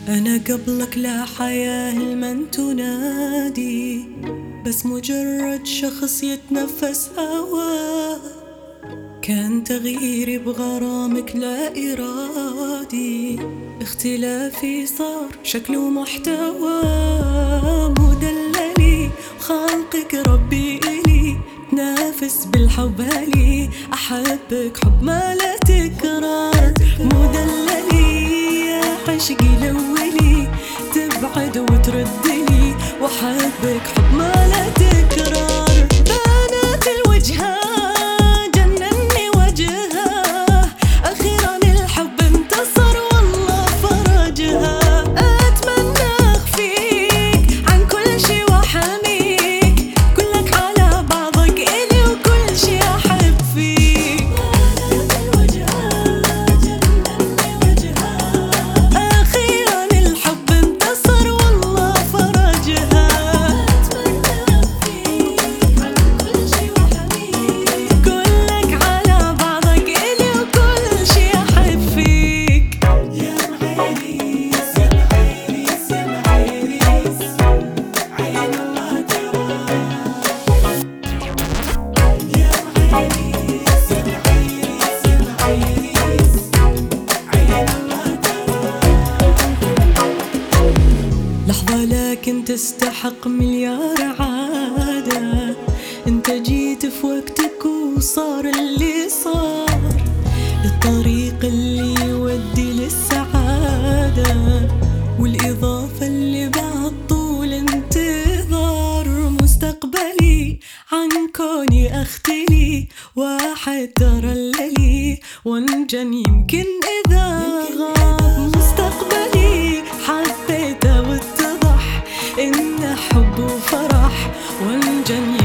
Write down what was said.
أنا قبلك لا حياة لمن تنادي، بس مجرد شخص يتنفس هواه. كان تغييري بغرامك لا إرادي، اختلافي صار شكل ومحتوى. مدللي وخلقك ربي إلي، تنافس بالحب لي، أحبك حب ما لا تكرار. مدللي يا عشقي الأولي، تبعد وتردلي، وأحبك حب ما لا تكرار. بنات الوجهة جنني وجهها، أخيرا الحب انتصر والله فرجها. أتمنى أخفيك عن كل شي وأحميك، كلك على بعضك إلي وكل شي أحب فيك. بنات الوجهة جنني وجهها، أخيرا الحب انتصر والله فرجها. أتمنى أخفيك عن كل شي وأحميك، كلك على بعضك إلي وكل شي أحب فيك. يا معيريس يا معيريس يا معيريس، عين الله تراك. يا معيريس يا معيريس يا معيريس، عين الله تراك. لحظة لكن تستحق مليار عادة، انت جيت في وقتك وصار اللي صار، الطريق اللي يودي للسعادة، والإضافة اللي بعد طول انتظار. مستقبلي عن كوني أختلي، واحد ترللي وانجن يمكن إذا غاب. مستقبلي حبيته واتضح إنه حب وفرح، وانجن